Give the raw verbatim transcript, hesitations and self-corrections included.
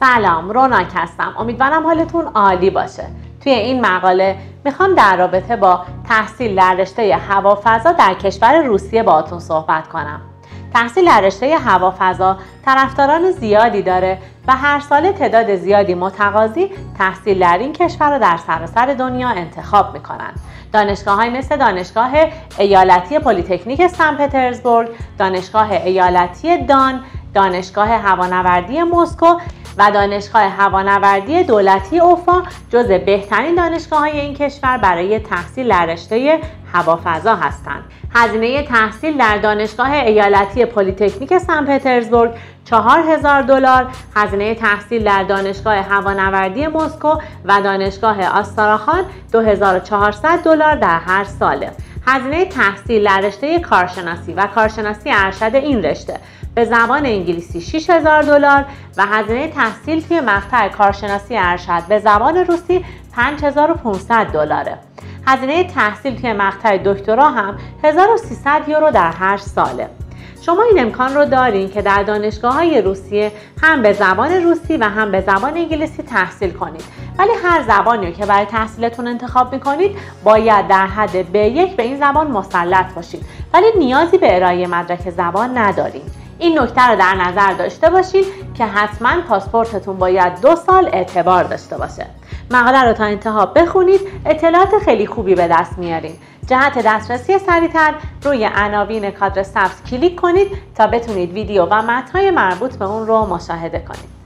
سلام، روناک هستم. امیدوارم حالتون عالی باشه. توی این مقاله میخوام در رابطه با تحصیل در رشته هوافضا در کشور روسیه باهاتون صحبت کنم. تحصیل در رشته هوافضا طرفداران زیادی داره و هر ساله تعداد زیادی متقاضی تحصیل در این کشور رو در سراسر دنیا انتخاب میکنن. دانشگاه‌های مثل دانشگاه ایالتی پلی‌تکنیک سن پترزبورگ، دانشگاه ایالتی دان، دانشگاه هوانوردی مسکو و دانشگاه هوانوردی دولتی اوفا جزو بهترین دانشگاه‌های این کشور برای تحصیل در رشته هوافضا هستند. هزینه تحصیل در دانشگاه ایالتی پلی‌تکنیک سن پترزبورگ چهار هزار دلار، هزینه تحصیل در دانشگاه هوانوردی مسکو و دانشگاه آستراخان دو هزار و چهارصد دلار در هر ساله. هزینه تحصیل در رشته کارشناسی و کارشناسی ارشد این رشته به زبان انگلیسی شش هزار دلار و هزینه تحصیل توی مقطع کارشناسی ارشد به زبان روسی پنج هزار و پانصد دلاره. هزینه تحصیل توی مقطع دکترا هم هزار و سیصد یورو در هر ساله. شما این امکان رو دارین که در دانشگاه‌های روسیه هم به زبان روسی و هم به زبان انگلیسی تحصیل کنید. ولی هر زبانی رو که برای تحصیلتون انتخاب می‌کنید باید در حد بی یک به این زبان مسلط باشید. ولی نیازی به ارائه مدرک زبان ندارید. این نکته رو در نظر داشته باشید که حتما پاسپورتتون باید دو سال اعتبار داشته باشه. مقاله رو تا انتها بخونید، اطلاعات خیلی خوبی به دست میارین. جهت دسترسی سریعتر روی عناوین کادر سبز کلیک کنید تا بتونید ویدیو و متن‌های مربوط به اون رو مشاهده کنید.